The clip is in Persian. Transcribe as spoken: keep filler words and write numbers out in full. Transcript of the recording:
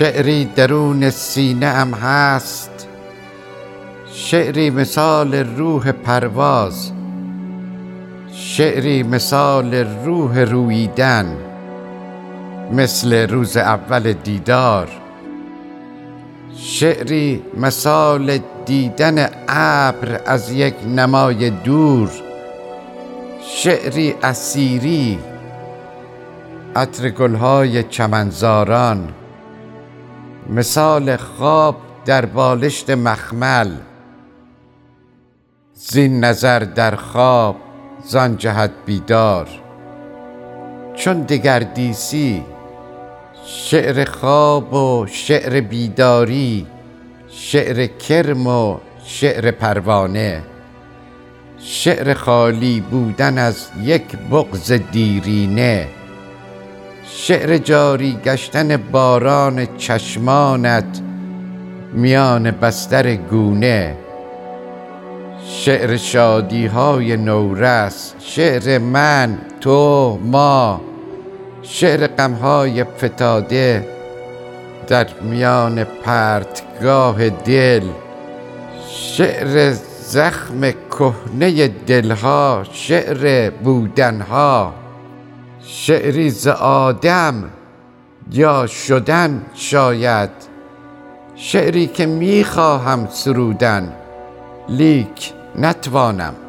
شعری درون سینه ام هست، شعری مثال روح پرواز، شعری مثال روح روییدن، مثل روز اول دیدار، شعری مثال دیدن ابر از یک نمای دور، شعری اسیری، عطر گلهای چمنزاران، مثال خواب در بالشت مخمل، زین نظر در خواب زان جهت بیدار، چون دگردیسی شعر خواب و شعر بیداری، شعر کرم و شعر پروانه، شعر خالی بودن از یک بغض دیرینه، شعر جاری گشتن باران چشمانت میان بستر گونه، شعر شادی های نورس، شعر من، تو، ما، شعر غمهای فتاده در میان پرتگاه دل، شعر زخم کهنه دلها، شعر بودنها، شعری ز آدم یا شدن شاید، شعری که میخواهم سرودن لیک نتوانم.